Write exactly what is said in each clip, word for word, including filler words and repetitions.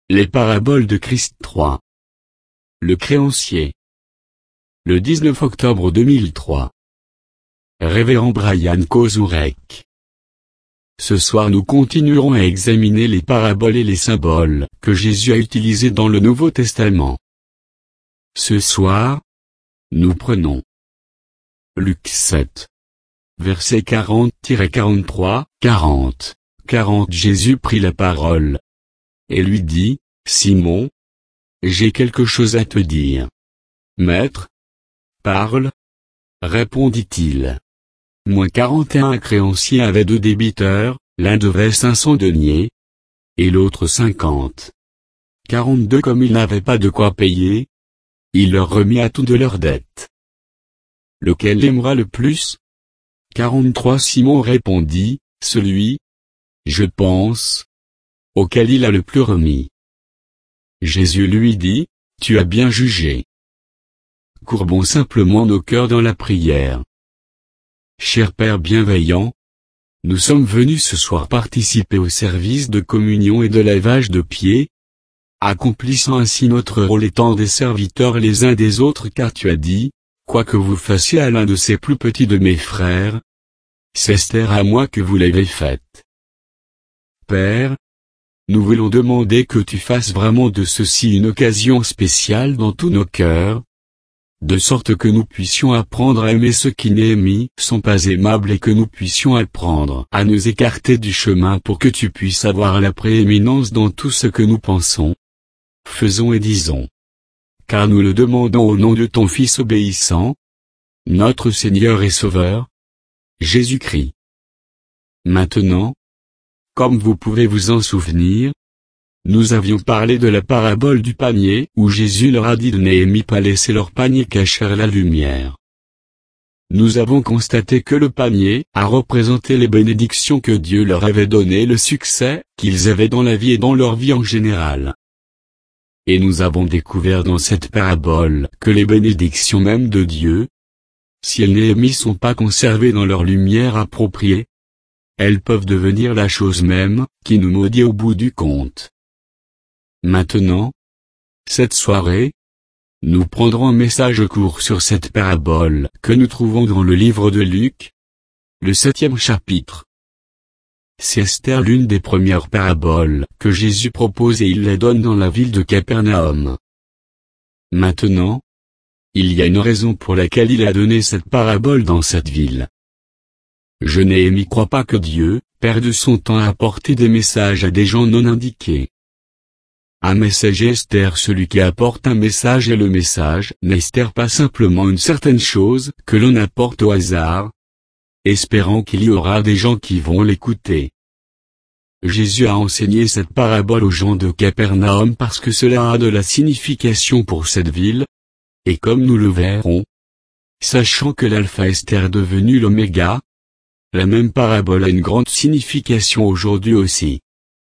Les paraboles de Christ trois. Le créancier. Le dix-neuf octobre deux mille trois. Révérend Brian Kozourek. Ce soir nous continuerons à examiner les paraboles et les symboles que Jésus a utilisés dans le Nouveau Testament. Ce soir, nous prenons Luc sept. Versets quarante à quarante-trois, quarante, quarante. Jésus prit la parole et lui dit, Simon, j'ai quelque chose à te dire. Maître, parle, répondit-il. Moins quarante et un créanciers avaient deux débiteurs, l'un devait cinq cents deniers, et l'autre cinquante. quarante-deux Comme ils n'avaient pas de quoi payer, il leur remit à tout de leurs dettes. Lequel aimera le plus? quarante-trois Simon répondit, celui, je pense, auquel il a le plus remis. Jésus lui dit, tu as bien jugé. Courbons simplement nos cœurs dans la prière. Cher Père bienveillant, nous sommes venus ce soir participer au service de communion et de lavage de pieds, accomplissant ainsi notre rôle étant des serviteurs les uns des autres car tu as dit, quoi que vous fassiez à l'un de ces plus petits de mes frères, c'est à moi que vous l'avez faite. Père, nous voulons demander que tu fasses vraiment de ceci une occasion spéciale dans tous nos cœurs, de sorte que nous puissions apprendre à aimer ceux qui Néhémie sont pas aimables et que nous puissions apprendre à nous écarter du chemin pour que tu puisses avoir la prééminence dans tout ce que nous pensons, faisons et disons. Car nous le demandons au nom de ton Fils obéissant, notre Seigneur et Sauveur, Jésus-Christ. Maintenant, comme vous pouvez vous en souvenir, nous avions parlé de la parabole du panier où Jésus leur a dit de Néhémie pas laisser leur panier cacher la lumière. Nous avons constaté que le panier a représenté les bénédictions que Dieu leur avait données, le succès qu'ils avaient dans la vie et dans leur vie en général. Et nous avons découvert dans cette parabole que les bénédictions même de Dieu, si elles Néhémie sont pas conservées dans leur lumière appropriée, elles peuvent devenir la chose même qui nous maudit au bout du compte. Maintenant, cette soirée, nous prendrons un message court sur cette parabole que nous trouvons dans le livre de Luc, le septième chapitre. C'est Esther l'une des premières paraboles que Jésus propose et il la donne dans la ville de Capernaum. Maintenant, il y a une raison pour laquelle il a donné cette parabole dans cette ville. Je Néhémie crois pas que Dieu perde son temps à apporter des messages à des gens non indiqués. Un messager Esther, celui qui apporte un message et le message n'estère pas simplement une certaine chose que l'on apporte au hasard, espérant qu'il y aura des gens qui vont l'écouter. Jésus a enseigné cette parabole aux gens de Capernaum parce que cela a de la signification pour cette ville, et comme nous le verrons, sachant que l'alpha Esther est devenu l'oméga, la même parabole a une grande signification aujourd'hui aussi.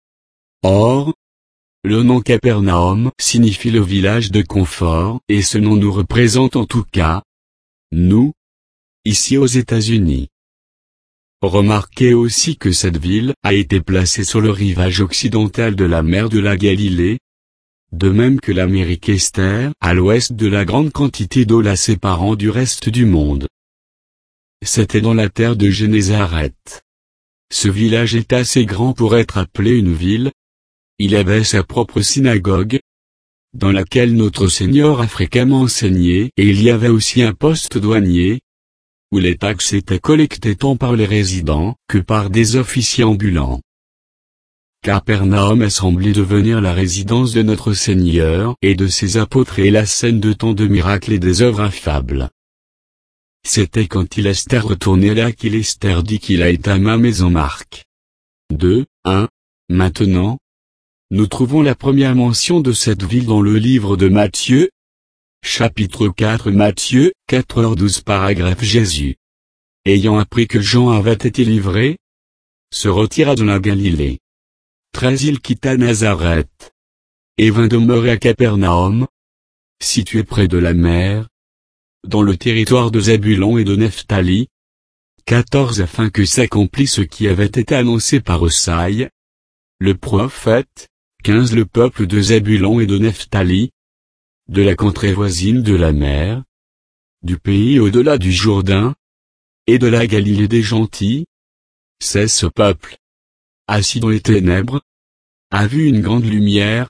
Or, le nom Capernaum signifie le village de confort et ce nom nous représente en tout cas, nous, ici aux États-Unis. Remarquez aussi que cette ville a été placée sur le rivage occidental de la mer de la Galilée, de même que l'Amérique Esther à l'ouest de la grande quantité d'eau la séparant du reste du monde. C'était dans la terre de Génézareth. Ce village est assez grand pour être appelé une ville. Il avait sa propre synagogue, dans laquelle notre Seigneur a fréquemment enseigné, et il y avait aussi un poste douanier, où les taxes étaient collectées tant par les résidents que par des officiers ambulants. Capernaum a semblé devenir la résidence de notre Seigneur et de ses apôtres et la scène de tant de miracles et des œuvres affables. C'était quand il Esther retourné là qu'il Esther dit qu'il a été à ma maison. Marc deux, un. Maintenant, nous trouvons la première mention de cette ville dans le livre de Matthieu, chapitre quatre. Matthieu, quatre heures douze. Paragraphe. Jésus, ayant appris que Jean avait été livré, se retira de la Galilée. treize Il quitta Nazareth, et vint demeurer à Capernaum, situé près de la mer, dans le territoire de Zabulon et de Nephtali. quatorze Afin que s'accomplisse ce qui avait été annoncé par Osaïe, le prophète, quinze Le peuple de Zébulon et de Nephtali, de la contrée voisine de la mer, du pays au-delà du Jourdain, et de la Galilée des gentils, c'est ce peuple, assis dans les ténèbres, a vu une grande lumière,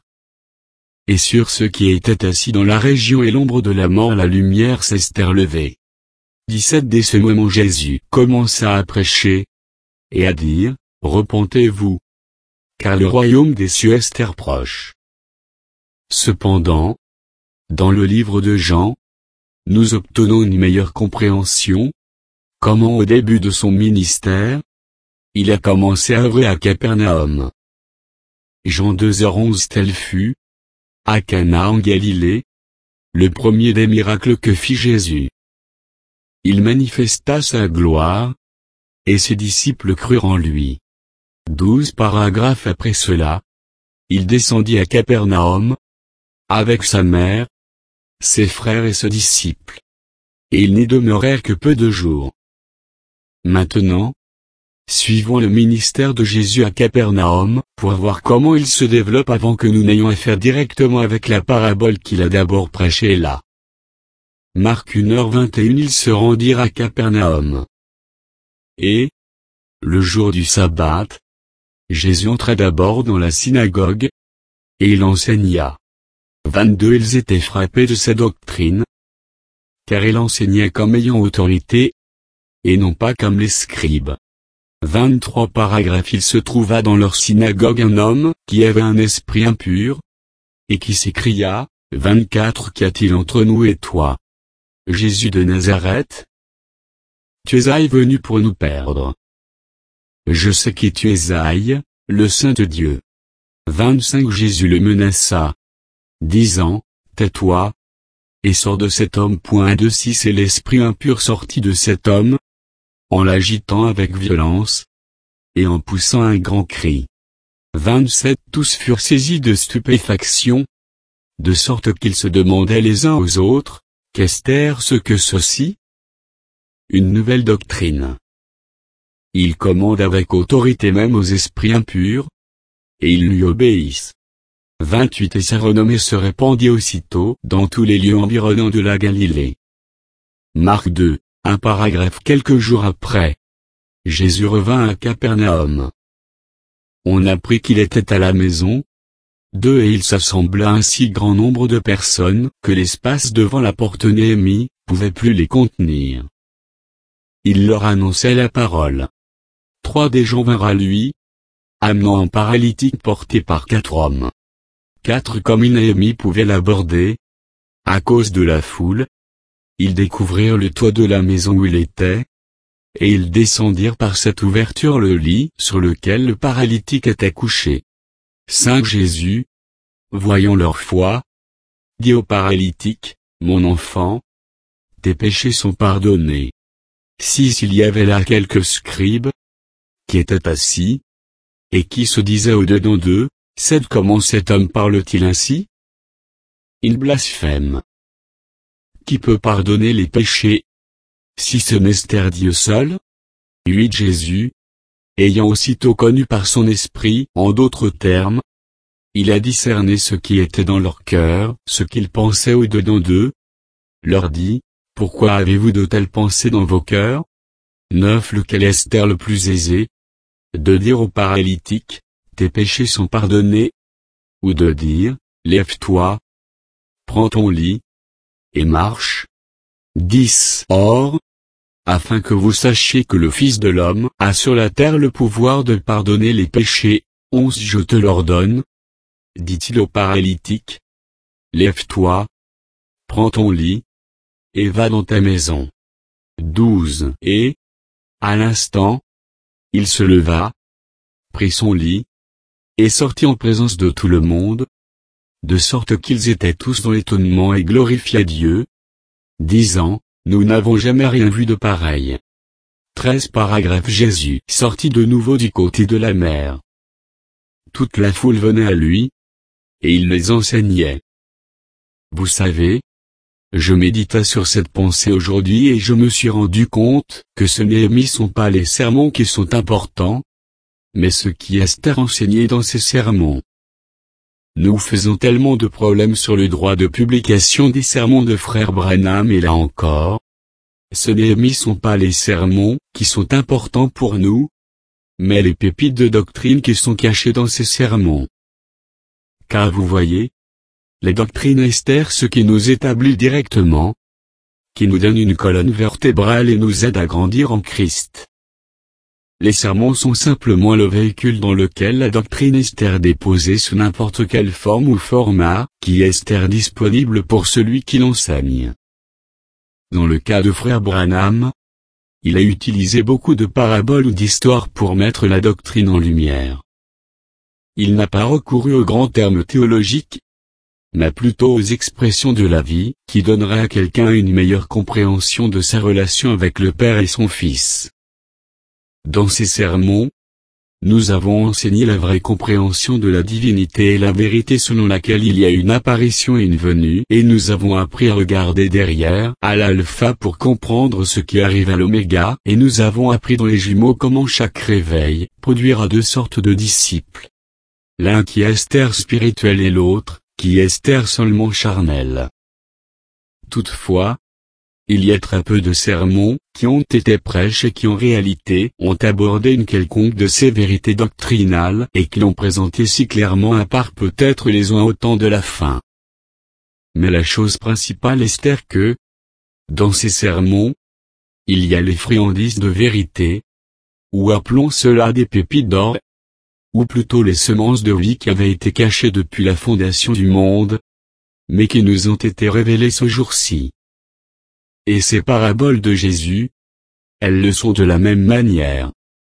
et sur ceux qui étaient assis dans la région et l'ombre de la mort la lumière s'est relevée. dix-sept Dès ce moment Jésus commença à prêcher, et à dire, repentez-vous, car le royaume des cieux est proche. Cependant, dans le livre de Jean, nous obtenons une meilleure compréhension, comment au début de son ministère, il a commencé à œuvrer à Capernaum. Jean deux heures onze Tel fut, à Cana en Galilée, le premier des miracles que fit Jésus. Il manifesta sa gloire, et ses disciples crurent en lui. Douze paragraphes après cela, il descendit à Capernaum, avec sa mère, ses frères et ses disciples. Et ils n'y demeurèrent que peu de jours. Maintenant, suivons le ministère de Jésus à Capernaum, pour voir comment il se développe avant que nous n'ayons affaire directement avec la parabole qu'il a d'abord prêchée là. Marc une heure vingt et une Ils se rendirent à Capernaum. Et, le jour du sabbat, Jésus entra d'abord dans la synagogue, et il enseigna. vingt-deux Ils étaient frappés de sa doctrine, car il enseignait comme ayant autorité, et non pas comme les scribes. vingt-trois Paragraphe Il se trouva dans leur synagogue un homme, qui avait un esprit impur, et qui s'écria, vingt-quatre Qu'y a-t-il entre nous et toi, Jésus de Nazareth? Tu es aille venu pour nous perdre. Je sais qui tu es aille, le Saint de Dieu. vingt-cinq Jésus le menaça, disant, tais-toi, et sors de cet homme. Point de six Et l'esprit impur sortit de cet homme, en l'agitant avec violence, et en poussant un grand cri. vingt-sept Tous furent saisis de stupéfaction, de sorte qu'ils se demandaient les uns aux autres, qu'est-ce ce que ceci? Une nouvelle doctrine. Il commande avec autorité même aux esprits impurs, et ils lui obéissent. vingt-huit Et sa renommée se répandit aussitôt dans tous les lieux environnants de la Galilée. Marc deux, un paragraphe Quelques jours après, Jésus revint à Capernaum. On apprit qu'il était à la maison. deux Et il s'assembla un si grand nombre de personnes que l'espace devant la porte Néhémie pouvait plus les contenir. Il leur annonçait la parole. Trois des gens vinrent à lui, amenant un paralytique porté par quatre hommes. Quatre Comme Néhémie pouvait l'aborder, à cause de la foule, ils découvrirent le toit de la maison où il était, et ils descendirent par cette ouverture le lit sur lequel le paralytique était couché. cinq Jésus, voyant leur foi, dit au paralytique, mon enfant, tes péchés sont pardonnés. six Il y avait là quelques scribes, qui étaient assis, et qui se disaient au-dedans d'eux, sept Comment cet homme parle-t-il ainsi? Il blasphème. Qui peut pardonner les péchés, si ce n'est Dieu seul? huit Jésus, ayant aussitôt connu par son esprit, en d'autres termes, il a discerné ce qui était dans leur cœur, ce qu'ils pensaient au-dedans d'eux, leur dit, pourquoi avez-vous de telles pensées dans vos cœurs? neuf Lequel est le plus aisé? De dire au paralytique, tes péchés sont pardonnés? Ou de dire, lève-toi, prends ton lit, et marche? dix Or, afin que vous sachiez que le Fils de l'homme a sur la terre le pouvoir de pardonner les péchés, onze Je te l'ordonne, dit-il au paralytique, lève-toi, prends ton lit, et va dans ta maison. douze Et, à l'instant, il se leva, prit son lit, et sortit en présence de tout le monde, de sorte qu'ils étaient tous dans l'étonnement et glorifiaient Dieu, disant, nous n'avons jamais rien vu de pareil. treize Paragraphe Jésus sortit de nouveau du côté de la mer. Toute la foule venait à lui, et il les enseignait. Vous savez, je méditais sur cette pensée aujourd'hui et je me suis rendu compte que ce n'est sont pas les sermons qui sont importants, mais ce qui est enseigné dans ces sermons. Nous faisons tellement de problèmes sur le droit de publication des sermons de frère Branham et là encore, ce n'est sont pas les sermons qui sont importants pour nous, mais les pépites de doctrine qui sont cachées dans ces sermons. Car vous voyez, les doctrines Esther ce qui nous établit directement, qui nous donne une colonne vertébrale et nous aide à grandir en Christ. Les sermons sont simplement le véhicule dans lequel la doctrine Esther déposée sous n'importe quelle forme ou format, qui est Esther disponible pour celui qui l'enseigne. Dans le cas de frère Branham, il a utilisé beaucoup de paraboles ou d'histoires pour mettre la doctrine en lumière. Il n'a pas recouru aux grands termes théologiques, mais plutôt aux expressions de la vie, qui donneraient à quelqu'un une meilleure compréhension de sa relation avec le Père et son Fils. Dans ces sermons, nous avons enseigné la vraie compréhension de la divinité et la vérité selon laquelle il y a une apparition et une venue, et nous avons appris à regarder derrière, à l'alpha pour comprendre ce qui arrive à l'oméga, et nous avons appris dans les jumeaux comment chaque réveil produira deux sortes de disciples. L'un qui est Esther spirituel et l'autre, qui est Esther seulement charnel. Toutefois, il y a très peu de sermons, qui ont été prêchés et qui en réalité, ont abordé une quelconque de ces vérités doctrinales, et qui l'ont présenté si clairement à part peut-être les uns au temps de la fin. Mais la chose principale est que, dans ces sermons, il y a les friandises de vérité, ou appelons cela des pépites d'or, ou plutôt les semences de vie qui avaient été cachées depuis la fondation du monde, mais qui nous ont été révélées ce jour-ci. Et ces paraboles de Jésus, elles le sont de la même manière.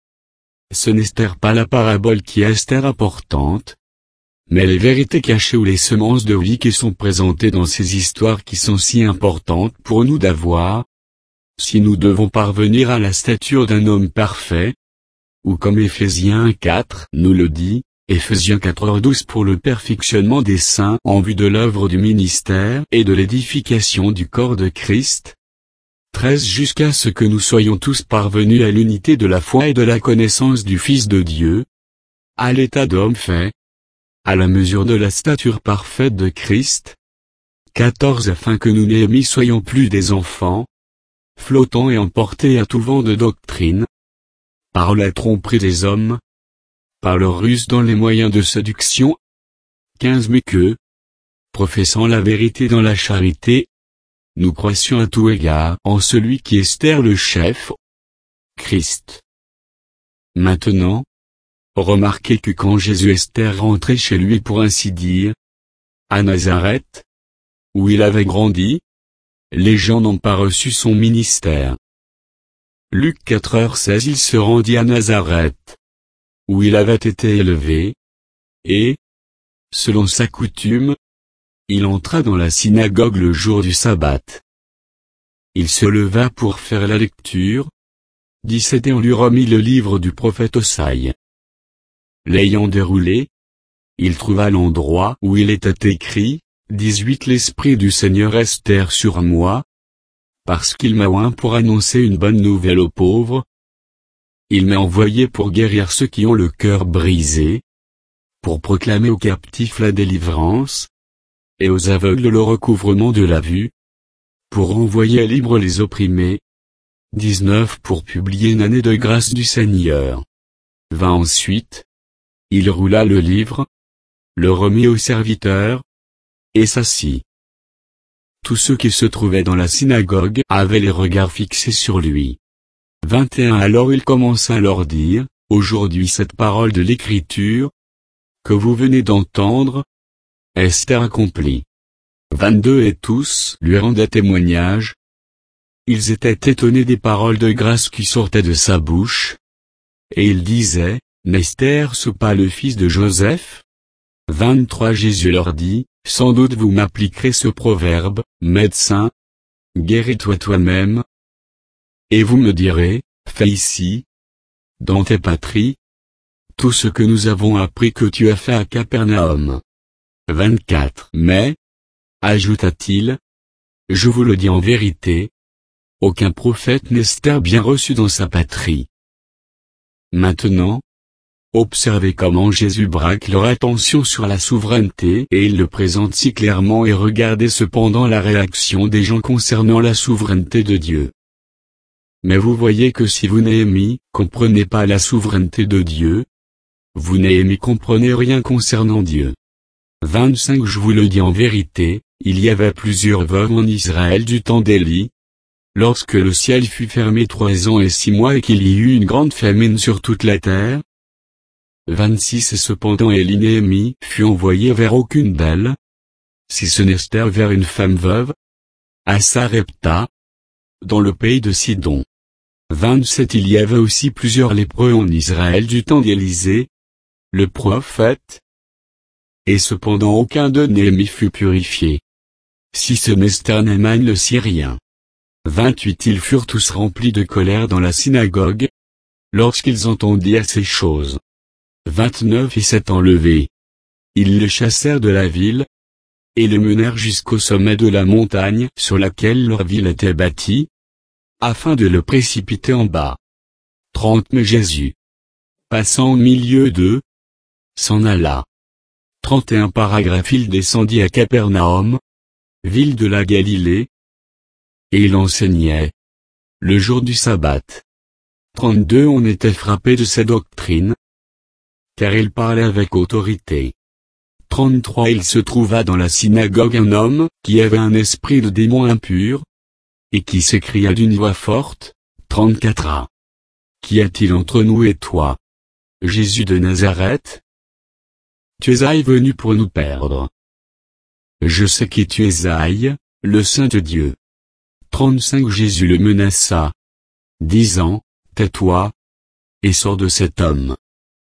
Ce n'est pas la parabole qui est Esther importante, mais les vérités cachées ou les semences de vie qui sont présentées dans ces histoires qui sont si importantes pour nous d'avoir, si nous devons parvenir à la stature d'un homme parfait, ou comme Éphésiens quatre nous le dit, Éphésiens quatre douze pour le perfectionnement des saints en vue de l'œuvre du ministère et de l'édification du corps de Christ, treize jusqu'à ce que nous soyons tous parvenus à l'unité de la foi et de la connaissance du Fils de Dieu, à l'état d'homme fait, à la mesure de la stature parfaite de Christ, quatorze afin que nous n'aimions soyons plus des enfants, flottants et emportés à tout vent de doctrine, par la tromperie des hommes, par leur ruse dans les moyens de séduction, quinze mais que, professant la vérité dans la charité, nous croissions à tout égard en celui qui est Esther le chef, Christ. Maintenant, remarquez que quand Jésus Esther rentrait chez lui pour ainsi dire, à Nazareth, où il avait grandi, les gens n'ont pas reçu son ministère. Luc quatre heures seize il se rendit à Nazareth, où il avait été élevé, et, selon sa coutume, il entra dans la synagogue le jour du sabbat. Il se leva pour faire la lecture, dix-sept et on lui remit le livre du prophète Osaïe. L'ayant déroulé, il trouva l'endroit où il était écrit, dix-huit L'Esprit du Seigneur Esther sur moi, parce qu'il m'a oint pour annoncer une bonne nouvelle aux pauvres. Il m'a envoyé pour guérir ceux qui ont le cœur brisé, pour proclamer aux captifs la délivrance, et aux aveugles le recouvrement de la vue, pour envoyer libres les opprimés, dix-neuf pour publier une année de grâce du Seigneur. vingt ensuite, il roula le livre, le remit au serviteur, et s'assit. Tous ceux qui se trouvaient dans la synagogue avaient les regards fixés sur lui. vingt et un Alors il commença à leur dire, aujourd'hui cette parole de l'Écriture, que vous venez d'entendre, Esther accomplie. vingt-deux Et tous lui rendaient témoignage. Ils étaient étonnés des paroles de grâce qui sortaient de sa bouche. Et ils disaient, N'Esther ce pas le fils de Joseph? vingt-trois Jésus leur dit, sans doute vous m'appliquerez ce proverbe, médecin, guéris-toi toi-même. Et vous me direz, fais ici, dans tes patries, tout ce que nous avons appris que tu as fait à Capernaum. vingt-quatre Mais, ajouta-t-il, je vous le dis en vérité, aucun prophète n'Esther bien reçu dans sa patrie. Maintenant, Observez comment Jésus braque leur attention sur la souveraineté et il le présente si clairement et regardez cependant la réaction des gens concernant la souveraineté de Dieu. Mais vous voyez que si vous Néhémie, comprenez pas la souveraineté de Dieu, vous Néhémie comprenez rien concernant Dieu. vingt-cinq Je vous le dis en vérité, il y avait plusieurs veuves en Israël du temps d'Élie, lorsque le ciel fut fermé trois ans et six mois et qu'il y eut une grande famine sur toute la terre. vingt-six Et cependant Élie Néhémie fut envoyé vers aucune d'elles, si ce n'est Esther vers une femme veuve, à Sarepta, dans le pays de Sidon. vingt-sept Il y avait aussi plusieurs lépreux en Israël du temps d'Élisée, le prophète, et cependant aucun de Néhémie fut purifié. Si ce n'est Esther Naaman le Syrien. vingt-huit Ils furent tous remplis de colère dans la synagogue, lorsqu'ils entendirent ces choses. vingt-neuf Et s'étant levés, ils le chassèrent de la ville, et le menèrent jusqu'au sommet de la montagne sur laquelle leur ville était bâtie, afin de le précipiter en bas. trente Mais Jésus, passant au milieu d'eux, s'en alla. trente et un Paragraphe Il descendit à Capernaum, ville de la Galilée, et il enseignait, le jour du sabbat. trente-deux On était frappé de sa doctrine, car il parlait avec autorité. trente-trois Il se trouva dans la synagogue un homme, qui avait un esprit de démon impur, et qui s'écria d'une voix forte, trente-quatre A. Qu'y a-t-il entre nous et toi, Jésus de Nazareth? Tu es aille venu pour nous perdre. Je sais qui tu es aille, le Saint de Dieu. trente-cinq Jésus le menaça, disant, tais-toi, et sors de cet homme.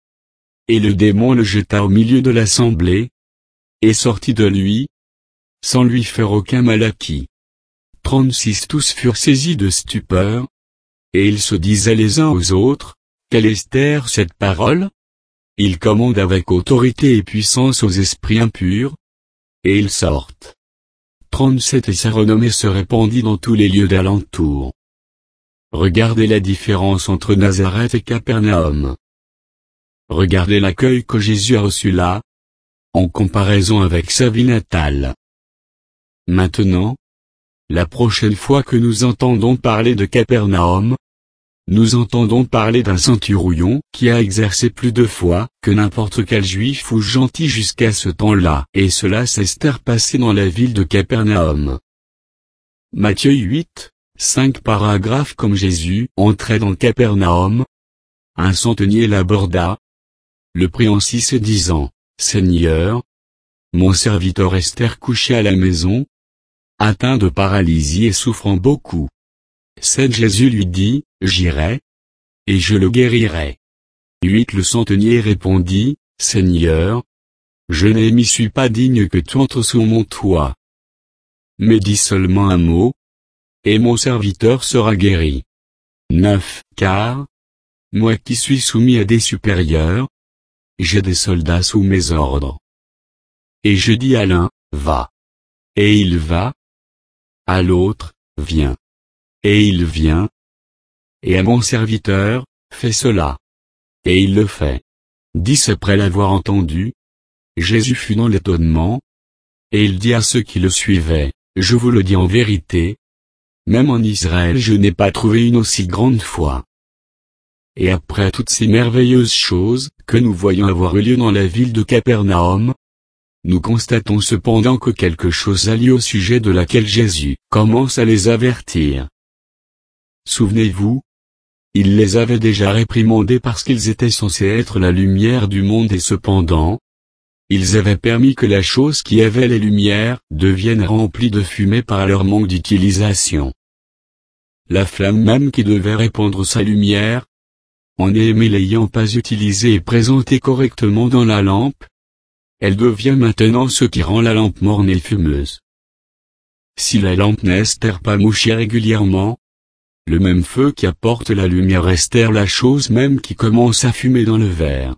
Et le démon le jeta au milieu de l'assemblée, et sortit de lui, sans lui faire aucun mal à qui. trente-six Tous furent saisis de stupeur, et ils se disaient les uns aux autres, quelle est cette parole? Il commande avec autorité et puissance aux esprits impurs, et ils sortent. trente-sept Et sa renommée se répandit dans tous les lieux d'alentour. Regardez la différence entre Nazareth et Capernaum. Regardez l'accueil que Jésus a reçu là, en comparaison avec sa vie natale. Maintenant, la prochaine fois que nous entendons parler de Capernaum, nous entendons parler d'un centurion qui a exercé plus de foi que n'importe quel juif ou gentil jusqu'à ce temps-là, et cela s'est passé dans la ville de Capernaum. Matthieu huit, cinq Paragraphe Comme Jésus entrait dans Capernaum, un centenier l'aborda, le prit en six et disant, Seigneur, mon serviteur Esther couché à la maison, atteint de paralysie et souffrant beaucoup. sept Jésus lui dit, j'irai, et je le guérirai. huit Le centenier répondit, Seigneur, je ne m'y suis pas digne que tu entres sous mon toit. Mais dis seulement un mot, et mon serviteur sera guéri. neuf Car, moi qui suis soumis à des supérieurs, j'ai des soldats sous mes ordres. Et je dis à l'un, va. Et il va. À l'autre, viens. Et il vient. Et à mon serviteur, fais cela. Et il le fait. dix Après l'avoir entendu, Jésus fut dans l'étonnement, et il dit à ceux qui le suivaient, je vous le dis en vérité, même en Israël je n'ai pas trouvé une aussi grande foi. Et après toutes ces merveilleuses choses que nous voyons avoir eu lieu dans la ville de Capernaum, nous constatons cependant que quelque chose a lieu au sujet de laquelle Jésus commence à les avertir. Souvenez-vous, il les avait déjà réprimandés parce qu'ils étaient censés être la lumière du monde et cependant, ils avaient permis que la chose qui avait les lumières devienne remplie de fumée par leur manque d'utilisation. La flamme même qui devait répandre sa lumière, en Néhémie l'ayant pas utilisée et présentée correctement dans la lampe, elle devient maintenant ce qui rend la lampe morne et fumeuse. Si la lampe n'est pas mouchée régulièrement, le même feu qui apporte la lumière reste la chose même qui commence à fumer dans le verre.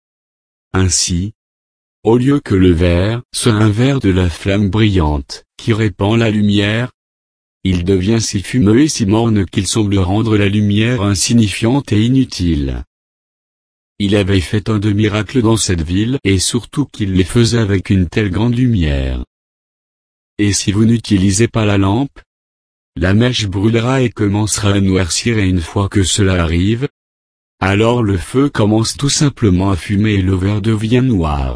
Ainsi, au lieu que le verre soit un verre de la flamme brillante, qui répand la lumière, il devient si fumeux et si morne qu'il semble rendre la lumière insignifiante et inutile. il avait fait tant de miracles dans cette ville et surtout qu'il les faisait avec une telle grande lumière. Et si vous n'utilisez pas la lampe, la mèche brûlera et commencera à noircir et une fois que cela arrive, alors le feu commence tout simplement à fumer et le verre devient noir.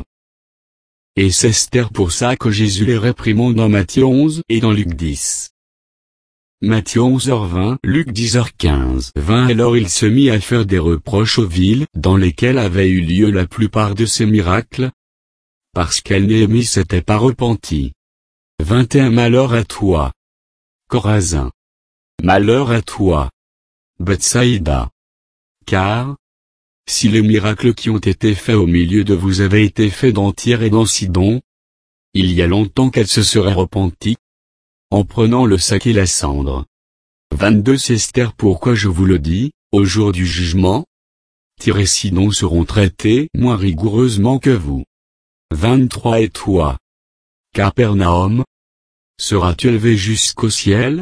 Et c'est Esther pour ça que Jésus les réprimande dans Matthieu onze et dans Luc dix. Matthieu onze heures vingt, Luc dix heures quinze. vingt Alors il se mit à faire des reproches aux villes dans lesquelles avaient eu lieu la plupart de ces miracles, parce qu'elle Néhémie s'était pas repentie. vingt et un Malheur à toi, Chorazin. Malheur à toi, Bethsaïda. Car, si les miracles qui ont été faits au milieu de vous avaient été faits dans Tyr et dans Sidon, il y a longtemps qu'elle se serait repentie, en prenant le sac et la cendre. vingt-deux C'est Esther pourquoi je vous le dis, au jour du jugement, Tyr et Sidon seront traités moins rigoureusement que vous. vingt-trois Et toi, Capernaum, seras-tu élevé jusqu'au ciel?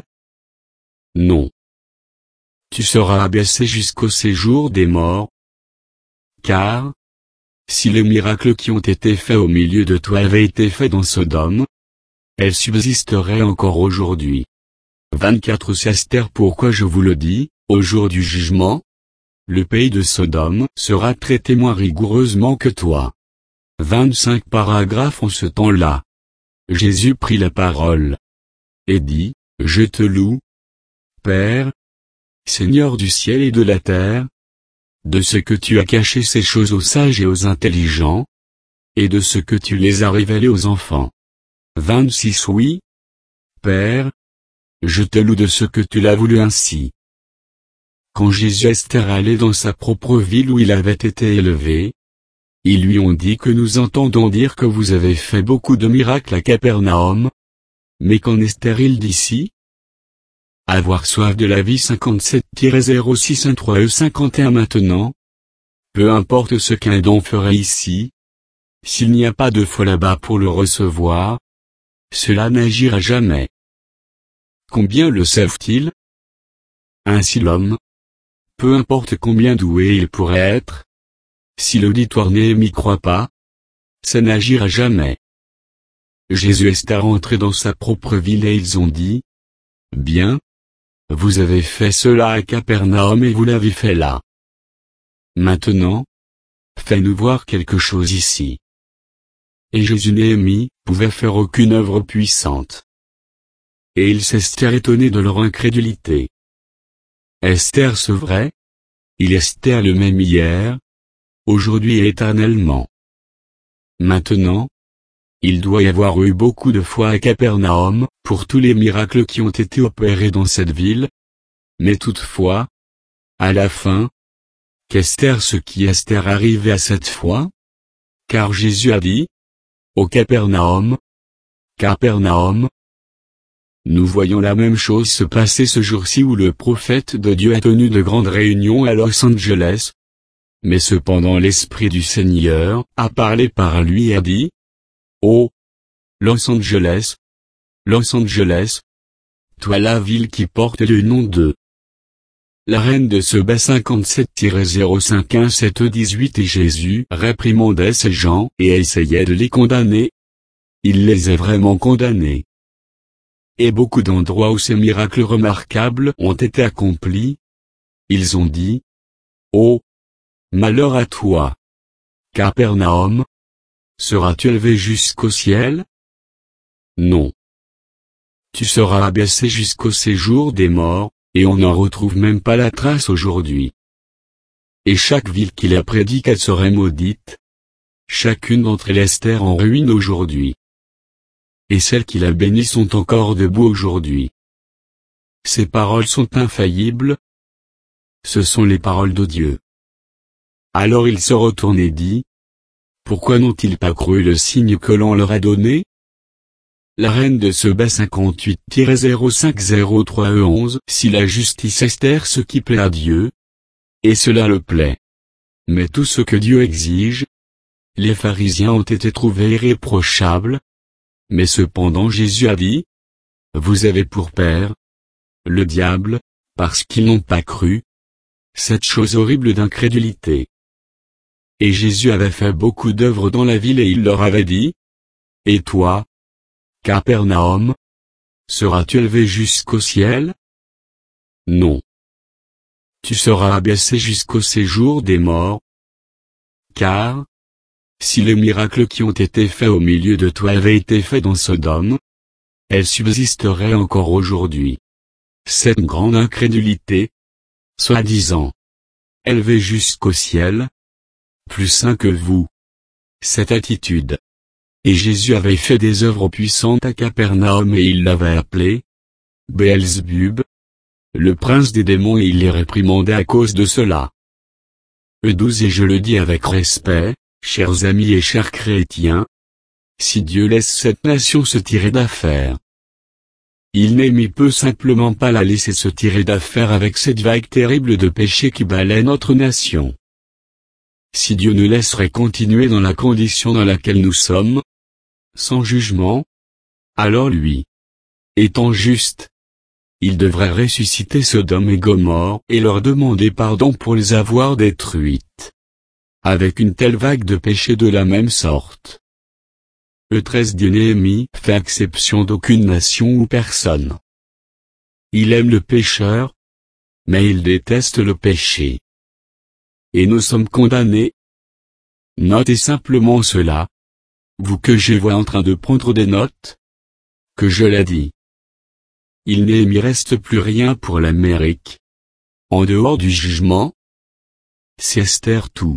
Non. Tu seras abaissé jusqu'au séjour des morts. Car, si les miracles qui ont été faits au milieu de toi avaient été faits dans Sodome, elles subsisteraient encore aujourd'hui. vingt-quatre C'est Esther pourquoi je vous le dis, au jour du jugement, le pays de Sodome sera traité moins rigoureusement que toi. vingt-cinq Paragraphe En ce temps-là, Jésus prit la parole et dit, Je te loue, Père, Seigneur du ciel et de la terre, de ce que tu as caché ces choses aux sages et aux intelligents, et de ce que tu les as révélées aux enfants. vingt-six Oui, Père, je te loue de ce que tu l'as voulu ainsi. Quand Jésus et Esther allaient dans sa propre ville où il avait été élevé, ils lui ont dit que nous entendons dire que vous avez fait beaucoup de miracles à Capernaum, mais qu'en est-il d'ici? Avoir soif de la vie cinquante-sept zéro six un trois E cinquante et un Maintenant, peu importe ce qu'un don ferait ici, s'il n'y a pas de foi là-bas pour le recevoir, cela n'agira jamais. Combien le savent-ils? Ainsi l'homme, peu importe combien doué il pourrait être, si l'auditoire n'y croit pas, ça n'agira jamais. Jésus est rentré dans sa propre ville et ils ont dit, Bien, vous avez fait cela à Capernaum et vous l'avez fait là. Maintenant, fais-nous voir quelque chose ici. Et Jésus Néhémie pouvait faire aucune œuvre puissante. Et ils s'estèrent étonnés de leur incrédulité. Esther ce vrai? Il est Esther le même hier, aujourd'hui et éternellement. Maintenant, il doit y avoir eu beaucoup de foi à Capernaum, pour tous les miracles qui ont été opérés dans cette ville. Mais toutefois, à la fin, qu'Esther ce qui Esther arrivait à cette foi? Car Jésus a dit, au Capernaum, Capernaum. Nous voyons la même chose se passer ce jour-ci où le prophète de Dieu a tenu de grandes réunions à Los Angeles. Mais cependant l'Esprit du Seigneur a parlé par lui et a dit, Oh, Los Angeles, Los Angeles, toi la ville qui porte le nom de la reine de Seba cinquante-sept zéro cinq un sept dix-huit et Jésus réprimandait ces gens et essayait de les condamner. Il les a vraiment condamnés. Et beaucoup d'endroits où ces miracles remarquables ont été accomplis, ils ont dit, Oh, malheur à toi, Capernaum, seras-tu élevé jusqu'au ciel? Non. Tu seras abaissé jusqu'au séjour des morts, et on n'en retrouve même pas la trace aujourd'hui. Et chaque ville qu'il a prédit qu'elle serait maudite, chacune d'entre elles est en ruine aujourd'hui. Et celles qu'il a bénies sont encore debout aujourd'hui. Ces paroles sont infaillibles. Ce sont les paroles de Dieu. Alors il se retourne et dit, Pourquoi n'ont-ils pas cru le signe que l'on leur a donné? La reine de Seba cinquante-huit zéro cinq zéro trois E onze Si la justice Esther ce qui plaît à Dieu, et cela le plaît. Mais tout ce que Dieu exige, les pharisiens ont été trouvés irréprochables. Mais cependant Jésus a dit, Vous avez pour père le diable, parce qu'ils n'ont pas cru. Cette chose horrible d'incrédulité. Et Jésus avait fait beaucoup d'œuvres dans la ville et il leur avait dit, « Et toi, Capernaum, seras-tu élevé jusqu'au ciel? Non. Tu seras abaissé jusqu'au séjour des morts. Car, si les miracles qui ont été faits au milieu de toi avaient été faits dans Sodome, elles subsisteraient encore aujourd'hui. » Cette grande incrédulité, soi-disant, élevé jusqu'au ciel, plus saint que vous. Cette attitude. Et Jésus avait fait des œuvres puissantes à Capernaum et il l'avait appelé Béelzébub, le prince des démons, et il les réprimandait à cause de cela. E douze Et je le dis avec respect, chers amis et chers chrétiens, si Dieu laisse cette nation se tirer d'affaire, il n'aimait peu simplement pas la laisser se tirer d'affaire avec cette vague terrible de péché qui balaie notre nation. Si Dieu nous laisserait continuer dans la condition dans laquelle nous sommes, sans jugement, alors lui, étant juste, il devrait ressusciter Sodome et Gomorrhe et leur demander pardon pour les avoir détruites. Avec une telle vague de péché de la même sorte. E treize Dieu Néhémie fait exception d'aucune nation ou personne. Il aime le pécheur, mais il déteste le péché. Et nous sommes condamnés. Notez simplement cela. Vous que je vois en train de prendre des notes. Que je l'ai dit. Il n'y reste plus rien pour l'Amérique. En dehors du jugement. C'est Esther tout.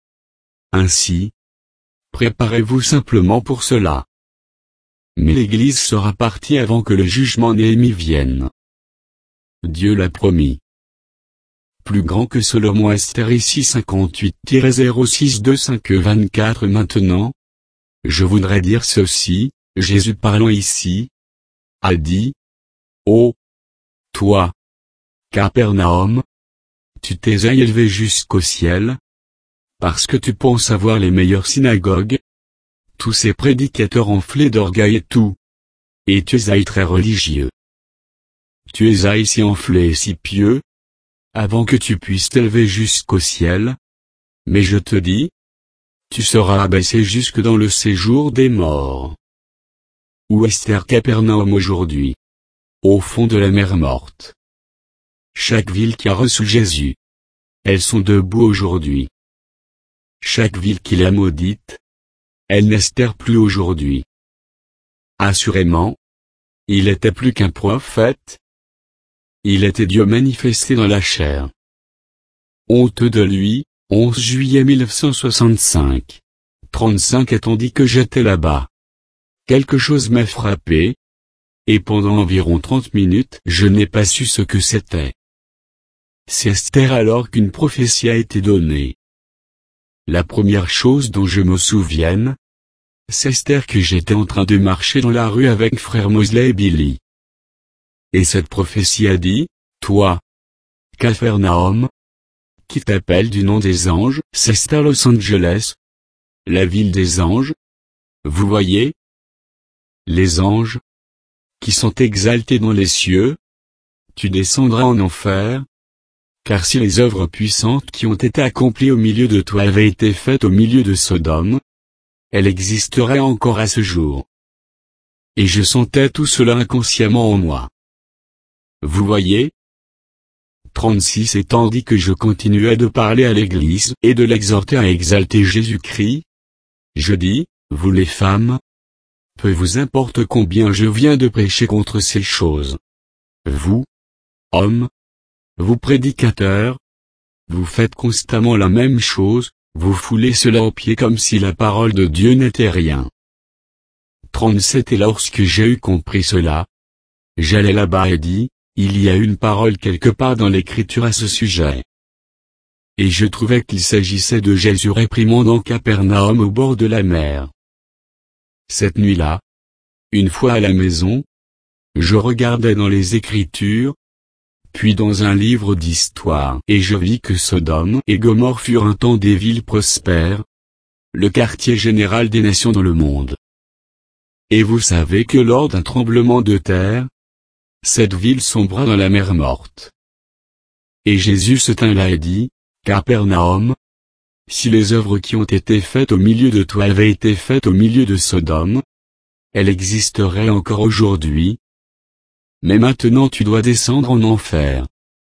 Ainsi. Préparez-vous simplement pour cela. Mais l'Église sera partie avant que le jugement Néhémie vienne. Dieu l'a promis. Plus grand que Salomon. Esther ici cinquante-huit zéro six vingt-cinq vingt-quatre. Maintenant, je voudrais dire ceci, Jésus parlant ici, a dit, « Oh, toi, Capernaum, tu t'es élevé jusqu'au ciel, parce que tu penses avoir les meilleures synagogues, tous ces prédicateurs enflés d'orgueil et tout, et tu es très religieux. Tu es si enflé et si pieux, avant que tu puisses t'élever jusqu'au ciel, mais je te dis, tu seras abaissé jusque dans le séjour des morts. » Où est Capernaum aujourd'hui? Au fond de la mer Morte. Chaque ville qui a reçu Jésus. Elles sont debout aujourd'hui. Chaque ville qui l'a maudite. Elle n'estère plus aujourd'hui. Assurément. Il était plus qu'un prophète. Il était Dieu manifesté dans la chair. Honteux de lui, onze juillet mille neuf cent soixante-cinq. trente-cinq Et on dit que j'étais là-bas. Quelque chose m'a frappé. Et pendant environ trente minutes je n'ai pas su ce que c'était. C'est Esther alors qu'une prophétie a été donnée. La première chose dont je me souvienne, c'est Esther que j'étais en train de marcher dans la rue avec frère Mosley et Billy. Et cette prophétie a dit, « Toi, Capernaum, qui t'appelle du nom des anges, c'est Esther Los Angeles, la ville des anges. Vous voyez, les anges, qui sont exaltés dans les cieux, tu descendras en enfer, car si les œuvres puissantes qui ont été accomplies au milieu de toi avaient été faites au milieu de Sodome, elles existeraient encore à ce jour. » Et je sentais tout cela inconsciemment en moi. Vous voyez? trente-six Et tandis que je continuais de parler à l'Église et de l'exhorter à exalter Jésus-Christ, je dis, vous les femmes, peu vous importe combien je viens de prêcher contre ces choses. Vous, hommes, vous prédicateurs, vous faites constamment la même chose, vous foulez cela aux pieds comme si la parole de Dieu n'était rien. trente-sept Et lorsque j'ai eu compris cela, j'allai là-bas et dis, il y a une parole quelque part dans l'Écriture à ce sujet. Et je trouvais qu'il s'agissait de Jésus réprimandant Capernaum au bord de la mer. Cette nuit-là, une fois à la maison, je regardais dans les Écritures, puis dans un livre d'histoire, et je vis que Sodome et Gomorrhe furent un temps des villes prospères, le quartier général des nations dans le monde. Et vous savez que lors d'un tremblement de terre, cette ville sombra dans la mer Morte. Et Jésus se tint là et dit, Capernaum, si les œuvres qui ont été faites au milieu de toi avaient été faites au milieu de Sodome, elles existeraient encore aujourd'hui. Mais maintenant tu dois descendre en enfer.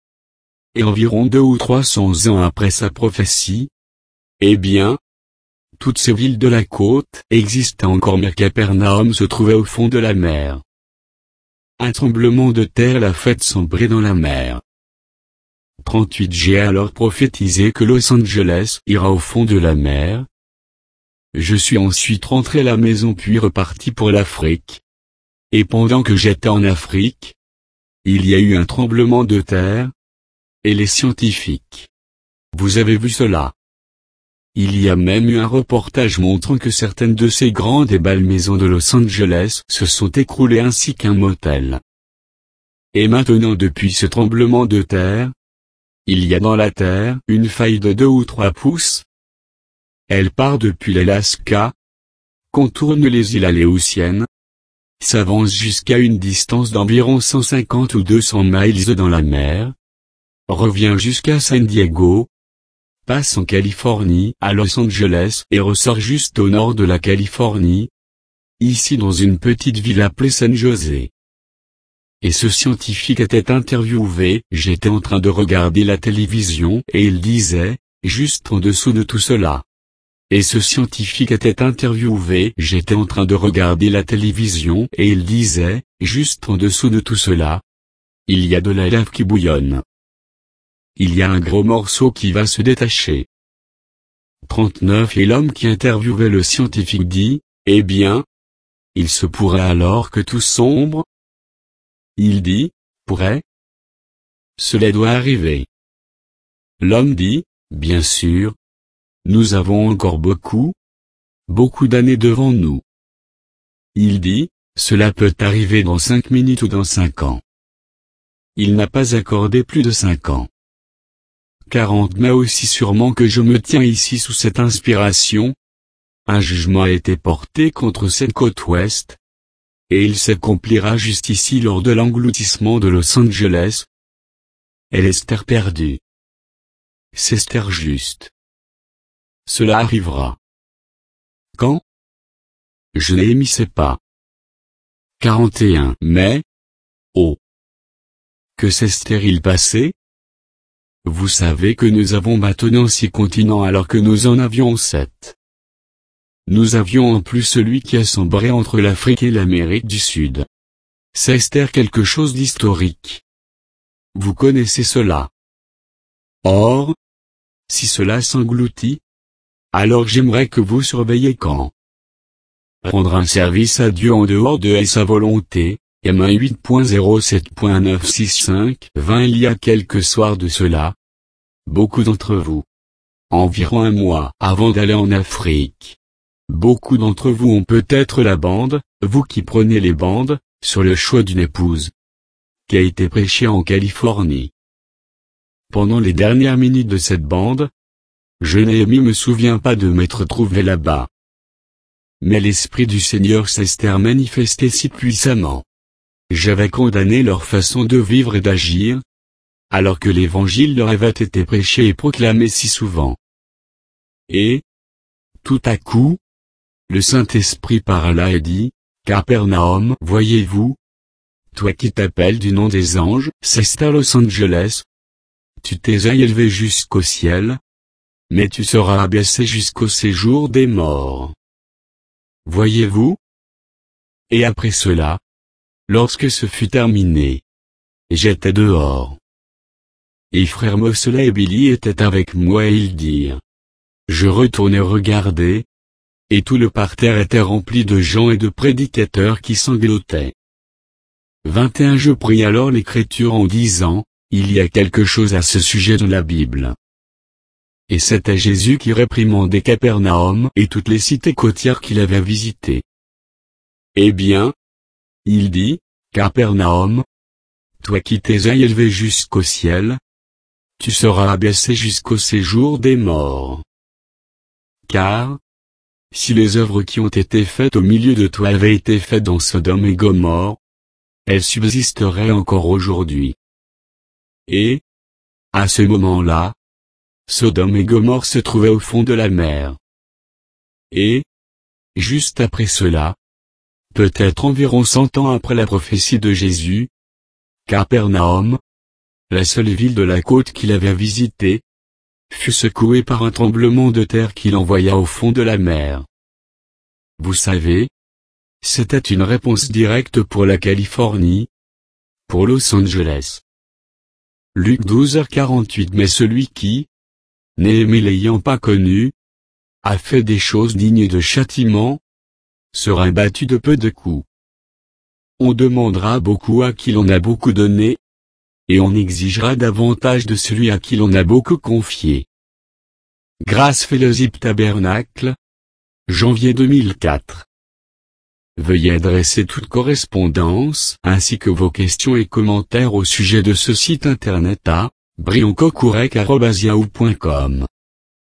Et environ deux ou trois cents ans après sa prophétie, eh bien, toutes ces villes de la côte existaient encore, mais Capernaum se trouvait au fond de la mer. Un tremblement de terre l'a fait sombrer dans la mer. trente-huit J'ai alors prophétisé que Los Angeles ira au fond de la mer. Je suis ensuite rentré à la maison puis reparti pour l'Afrique. Et pendant que j'étais en Afrique, il y a eu un tremblement de terre. Et les scientifiques. Vous avez vu cela? Il y a même eu un reportage montrant que certaines de ces grandes et belles maisons de Los Angeles se sont écroulées ainsi qu'un motel. Et maintenant depuis ce tremblement de terre, il y a dans la terre une faille de deux ou trois pouces. Elle part depuis l'Alaska, contourne les îles Aléoutiennes, s'avance jusqu'à une distance d'environ cent cinquante ou deux cents miles dans la mer, revient jusqu'à San Diego, passe en Californie, à Los Angeles et ressort juste au nord de la Californie, ici dans une petite ville appelée San José. Et ce scientifique était interviewé, j'étais en train de regarder la télévision et il disait, juste en dessous de tout cela. Et ce scientifique était interviewé, j'étais en train de regarder la télévision et il disait, juste en dessous de tout cela, il y a de la lave qui bouillonne. Il y a un gros morceau qui va se détacher. trente-neuf Et l'homme qui interviewait le scientifique dit, eh bien, il se pourrait alors que tout sombre? Il dit, pourrait? Cela doit arriver. L'homme dit, bien sûr. Nous avons encore beaucoup, beaucoup d'années devant nous. Il dit, cela peut arriver dans cinq minutes ou dans cinq ans. Il n'a pas accordé plus de cinq ans. quarante Mais aussi sûrement que je me tiens ici sous cette inspiration, un jugement a été porté contre cette côte ouest, et il s'accomplira juste ici lors de l'engloutissement de Los Angeles. Et l'Esther perdue. C'est Esther juste. Cela arrivera. Quand? Je n'émissais pas. quarante et un Mais, oh! Que s'est-il passé? Vous savez que nous avons maintenant six continents alors que nous en avions sept. Nous avions en plus celui qui a sombré entre l'Afrique et l'Amérique du Sud. C'est quelque chose d'historique. Vous connaissez cela. Or, si cela s'engloutit, alors j'aimerais que vous surveilliez quand. Rendre un service à Dieu en dehors de sa volonté, M un huit point zéro sept point neuf six cinq vingt Il y a quelques soirs de cela, beaucoup d'entre vous, environ un mois avant d'aller en Afrique, beaucoup d'entre vous ont peut-être la bande, vous qui prenez les bandes, sur le choix d'une épouse, qui a été prêchée en Californie. Pendant les dernières minutes de cette bande, je n'ai me souviens pas de m'être trouvé là-bas. Mais l'Esprit du Seigneur s'est manifesté si puissamment. J'avais condamné leur façon de vivre et d'agir, alors que l'Évangile leur avait été prêché et proclamé si souvent. Et, tout à coup, le Saint-Esprit parla et dit, Capernaum, voyez-vous, toi qui t'appelles du nom des anges, c'est à Los Angeles, tu t'es élevé jusqu'au ciel, mais tu seras abaissé jusqu'au séjour des morts. Voyez-vous? Et après cela, lorsque ce fut terminé, j'étais dehors. Et frère Mosley et Billy étaient avec moi et ils dirent. Je retournai regarder, et tout le parterre était rempli de gens et de prédicateurs qui sanglotaient. vingt et un Je pris alors l'Écriture en disant, il y a quelque chose à ce sujet dans la Bible. Et c'était Jésus qui réprimandait Capernaum et toutes les cités côtières qu'il avait visitées. Eh bien, il dit, Capernaum, toi qui t'es élevé jusqu'au ciel, tu seras abaissé jusqu'au séjour des morts. Car, si les œuvres qui ont été faites au milieu de toi avaient été faites dans Sodome et Gomorrhe, elles subsisteraient encore aujourd'hui. Et, à ce moment-là, Sodome et Gomorrhe se trouvaient au fond de la mer. Et, juste après cela, peut-être environ cent ans après la prophétie de Jésus, Capernaum, la seule ville de la côte qu'il avait visitée, fut secouée par un tremblement de terre qui l'envoya au fond de la mer. Vous savez, c'était une réponse directe pour la Californie, pour Los Angeles. Luc douze heures quarante-huit. Mais celui qui, Néhémie l'ayant pas connu, a fait des choses dignes de châtiment, sera battu de peu de coups. On demandera beaucoup à qui l'on a beaucoup donné, et on exigera davantage de celui à qui l'on a beaucoup confié. Grace Fellowship Tabernacle, janvier deux mille quatre. Veuillez adresser toute correspondance ainsi que vos questions et commentaires au sujet de ce site internet à brioncocourec arobase yahoo point com.